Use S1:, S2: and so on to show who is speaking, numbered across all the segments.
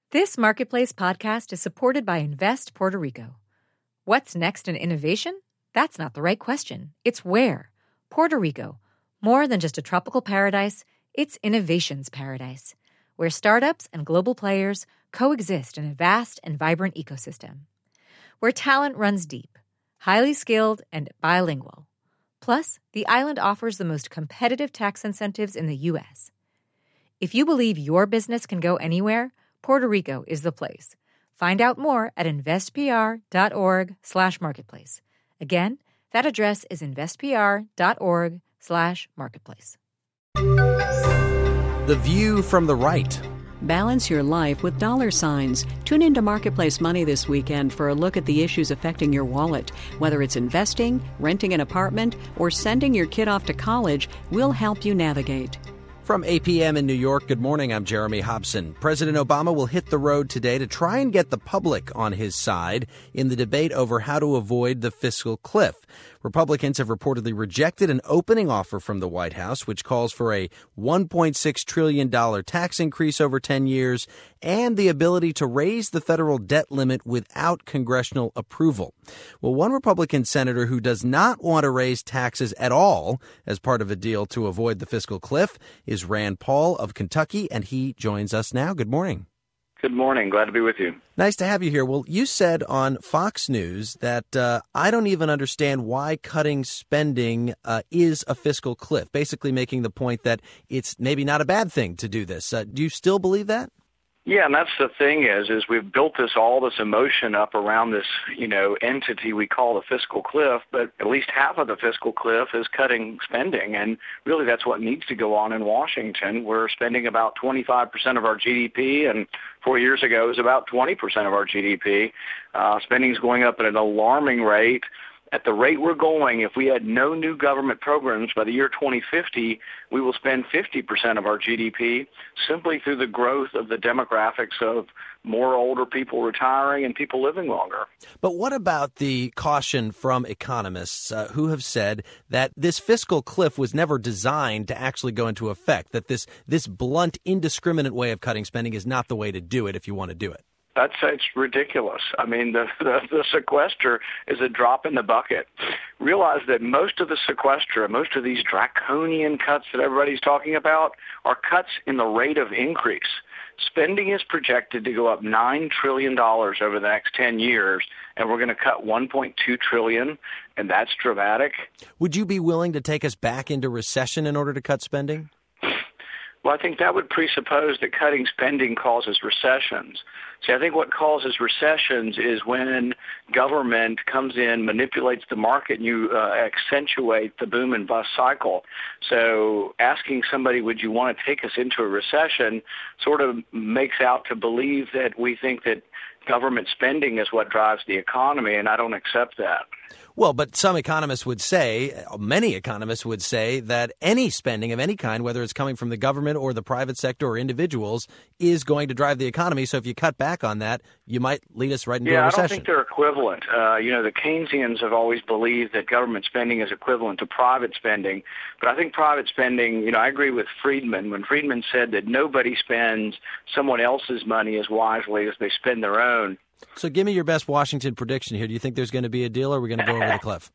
S1: This Marketplace podcast is supported by Invest Puerto Rico. What's next in innovation? That's not the right question. It's where. Puerto Rico. More than just a tropical paradise, it's innovation's paradise, where startups and global players coexist in a vast and vibrant ecosystem. Where talent runs deep, highly skilled, and bilingual. Plus, the island offers the most competitive tax incentives in the U.S. If you believe your business can go anywhere, Puerto Rico is the place. Find out more at investpr.org/marketplace. Again, that address is investpr.org/marketplace.
S2: The View from the Right.
S3: Balance your life with dollar signs. Tune into Marketplace Money this weekend for a look at the issues affecting your wallet. Whether it's investing, renting an apartment, or sending your kid off to college, we'll help you navigate.
S2: From APM in New York, good morning, I'm Jeremy Hobson. President Obama will hit the road today to try and get the public on his side in the debate over how to avoid the fiscal cliff. Republicans have reportedly rejected an opening offer from the White House, which calls for a $1.6 trillion tax increase over 10 years and the ability to raise the federal debt limit without congressional approval. Well, one Republican senator who does not want to raise taxes at all as part of a deal to avoid the fiscal cliff is Rand Paul of Kentucky, and he joins us now. Good morning.
S4: Good morning. Glad to be with you.
S2: Nice to have you here. Well, you said on Fox News that I don't even understand why cutting spending is a fiscal cliff, basically making the point that it's maybe not a bad thing to do this. Do you still believe that?
S4: Yeah, and that's the thing is we've built all this emotion up around this, entity we call the fiscal cliff, but at least half of the fiscal cliff is cutting spending, and really that's what needs to go on in Washington. We're spending about 25% of our GDP, and 4 years ago it was about 20% of our GDP. Spending is going up at an alarming rate. At the rate we're going, if we had no new government programs by the year 2050, we will spend 50% of our GDP simply through the growth of the demographics of more older people retiring and people living longer.
S2: But what about the caution from economists who have said that this fiscal cliff was never designed to actually go into effect, that this blunt, indiscriminate way of cutting spending is not the way to do it if you want to do it?
S4: It's ridiculous. I mean, the sequester is a drop in the bucket. Realize that most of the sequester, most of these draconian cuts that everybody's talking about are cuts in the rate of increase. Spending is projected to go up $9 trillion over the next 10 years, and we're going to cut $1.2 trillion, and that's dramatic.
S2: Would you be willing to take us back into recession in order to cut spending?
S4: Well, I think that would presuppose that cutting spending causes recessions. See, I think what causes recessions is when government comes in, manipulates the market, and you accentuate the boom and bust cycle. So asking somebody, would you want to take us into a recession, sort of makes out to believe that we think that government spending is what drives the economy, and I don't accept that.
S2: Well, but some economists would say, many economists would say that any spending of any kind, whether it's coming from the government or the private sector or individuals, is going to drive the economy. So if you cut back on that, you might lead us right into a recession.
S4: Yeah, I don't think they're equivalent. The Keynesians have always believed that government spending is equivalent to private spending. But I think private spending, I agree with Friedman. When Friedman said that nobody spends someone else's money as wisely as they spend their own.
S2: So give me your best Washington prediction here. Do you think there's going to be a deal, or are we going to go over the cliff?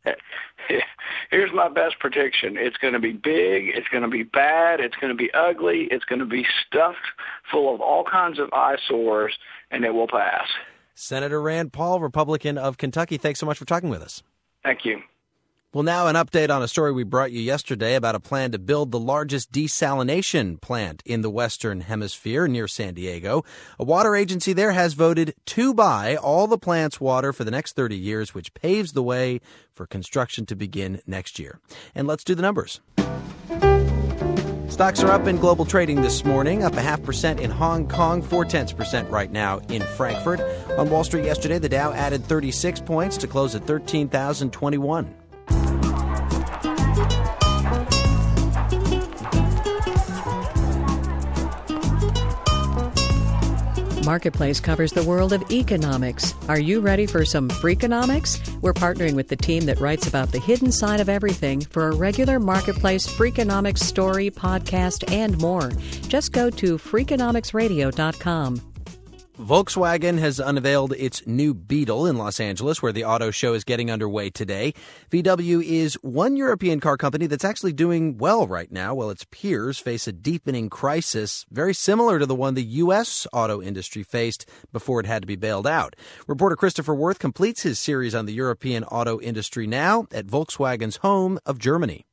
S4: Here's my best prediction. It's going to be big. It's going to be bad. It's going to be ugly. It's going to be stuffed full of all kinds of eyesores, and it will pass.
S2: Senator Rand Paul, Republican of Kentucky, thanks so much for talking with us.
S4: Thank you.
S2: Well, now an update on a story we brought you yesterday about a plan to build the largest desalination plant in the Western Hemisphere near San Diego. A water agency there has voted to buy all the plant's water for the next 30 years, which paves the way for construction to begin next year. And let's do the numbers. Stocks are up in global trading this morning, up 0.5% in Hong Kong, 0.4% right now in Frankfurt. On Wall Street yesterday, the Dow added 36 points to close at 13,021.
S3: Marketplace covers the world of economics. Are you ready for some Freakonomics? We're partnering with the team that writes about the hidden side of everything for a regular Marketplace Freakonomics story, podcast, and more. Just go to Freakonomicsradio.com.
S2: Volkswagen has unveiled its new Beetle in Los Angeles, where the auto show is getting underway today. VW is one European car company that's actually doing well right now, while its peers face a deepening crisis very similar to the one the U.S. auto industry faced before it had to be bailed out. Reporter Christopher Worth completes his series on the European auto industry now at Volkswagen's home of Germany.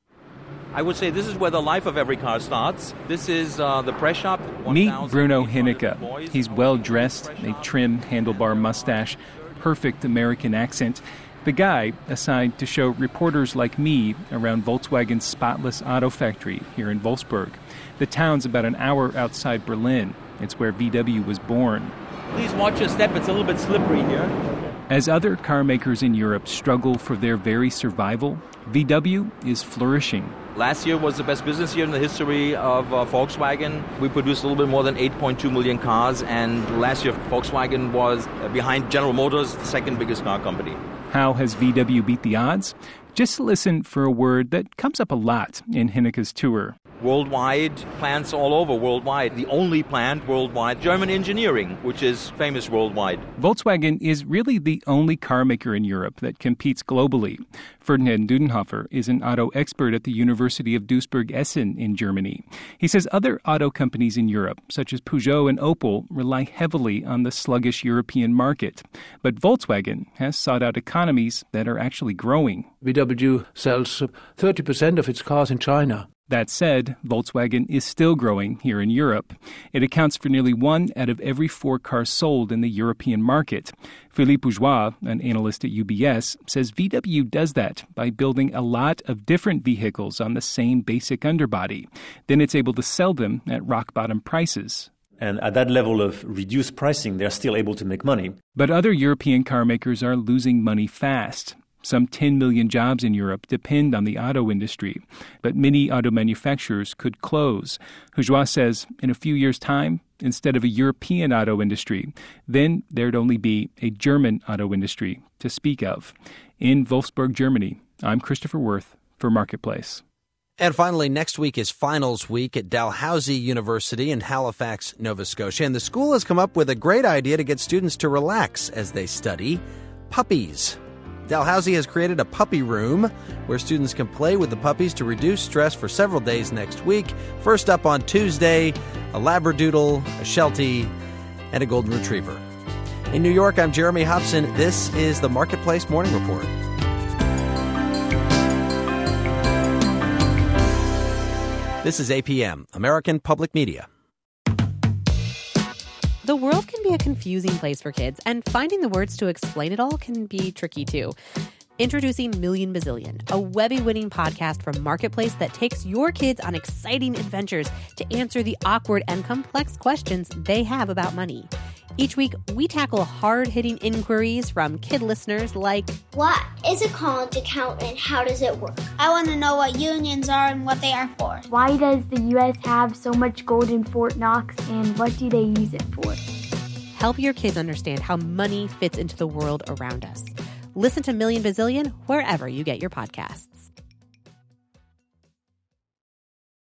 S5: I would say this is where the life of every car starts. This is the press shop.
S6: Meet Bruno Hinneke. He's well-dressed, a trim handlebar mustache, perfect American accent. The guy assigned to show reporters like me around Volkswagen's spotless auto factory here in Wolfsburg. The town's about an hour outside Berlin. It's where VW was born.
S5: Please watch your step. It's a little bit slippery here.
S6: As other car makers in Europe struggle for their very survival, VW is flourishing.
S5: Last year was the best business year in the history of Volkswagen. We produced a little bit more than 8.2 million cars, and last year Volkswagen was behind General Motors, the second biggest car company.
S6: How has VW beat the odds? Just listen for a word that comes up a lot in Hinneke's tour.
S5: Worldwide, plants all over worldwide. The only plant worldwide, German engineering, which is famous worldwide.
S6: Volkswagen is really the only car maker in Europe that competes globally. Ferdinand Dudenhofer is an auto expert at the University of Duisburg-Essen in Germany. He says other auto companies in Europe, such as Peugeot and Opel, rely heavily on the sluggish European market. But Volkswagen has sought out economies that are actually growing.
S7: VW sells 30% of its cars in China.
S6: That said, Volkswagen is still growing here in Europe. It accounts for nearly 1 out of every 4 cars sold in the European market. Philippe Bourgeois, an analyst at UBS, says VW does that by building a lot of different vehicles on the same basic underbody. Then it's able to sell them at rock-bottom prices.
S8: And at that level of reduced pricing, they're still able to make money.
S6: But other European car makers are losing money fast. Some 10 million jobs in Europe depend on the auto industry, but many auto manufacturers could close. Bourgeois says in a few years' time, instead of a European auto industry, then there'd only be a German auto industry to speak of. In Wolfsburg, Germany, I'm Christopher Worth for Marketplace.
S2: And finally, next week is finals week at Dalhousie University in Halifax, Nova Scotia. And the school has come up with a great idea to get students to relax as they study: puppies. Dalhousie has created a puppy room where students can play with the puppies to reduce stress for several days next week. First up on Tuesday, a Labradoodle, a Sheltie, and a Golden Retriever. In New York, I'm Jeremy Hobson. This is the Marketplace Morning Report. This is APM, American Public Media.
S9: The world can be a confusing place for kids, and finding the words to explain it all can be tricky too. Introducing Million Bazillion, a Webby-winning podcast from Marketplace that takes your kids on exciting adventures to answer the awkward and complex questions they have about money. Each week, we tackle hard-hitting inquiries from kid listeners like,
S10: what is a college account and how does it work?
S11: I want to know what unions are and what they are for.
S12: Why does the U.S. have so much gold in Fort Knox, and what do they use it for?
S9: Help your kids understand how money fits into the world around us. Listen to Million Bazillion wherever you get your podcasts.